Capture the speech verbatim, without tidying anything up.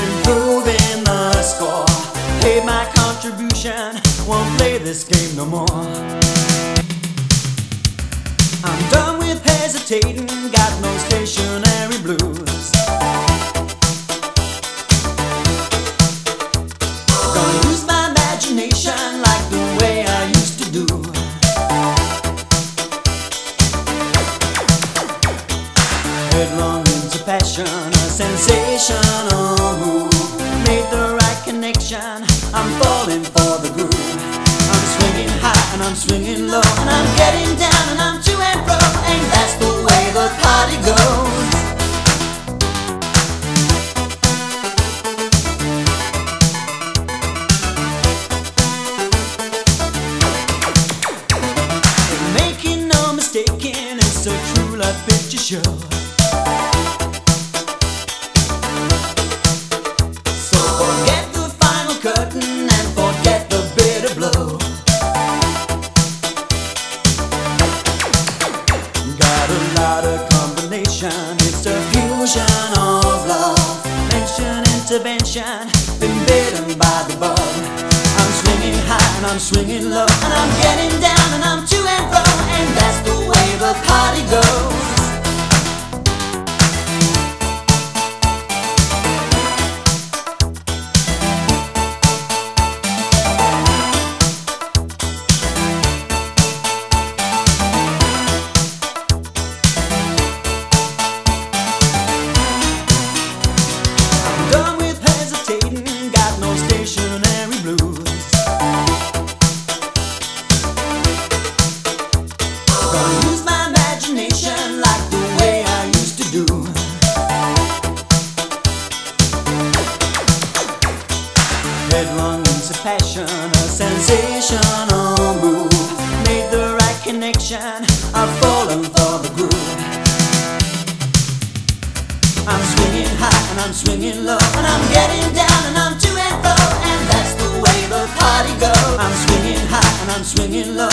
improving the score. Paid my contribution, won't play this game no more. I'm done with hesitating, got no stationary blues. Gonna use my imagination like the way I used to do. Headlong into passion, a sensational move. Made the right connection, I'm falling for the groove. I'm swinging high and I'm swinging low, and I'm getting down and I'm to and fro, and that's the way the party goes. And making no mistaking, it's a true love picture show. So forget the final curtain and forget the bitter blow. Got a lot of combination, it's a fusion of love. Mention intervention, been bitten by the bug. I'm swinging high and I'm swinging low, and I'm getting down and I'm to and fro, and that's the way the party goes. Done with hesitating, got no stationary blues. Gonna use my imagination like the way I used to do. Headlong into passion, a sensational move. Made the right connection, I've fallen for the groove. I'm swinging high and I'm swinging low, and I'm getting down and I'm to and fro, and that's the way the party goes. I'm swinging high and I'm swinging low,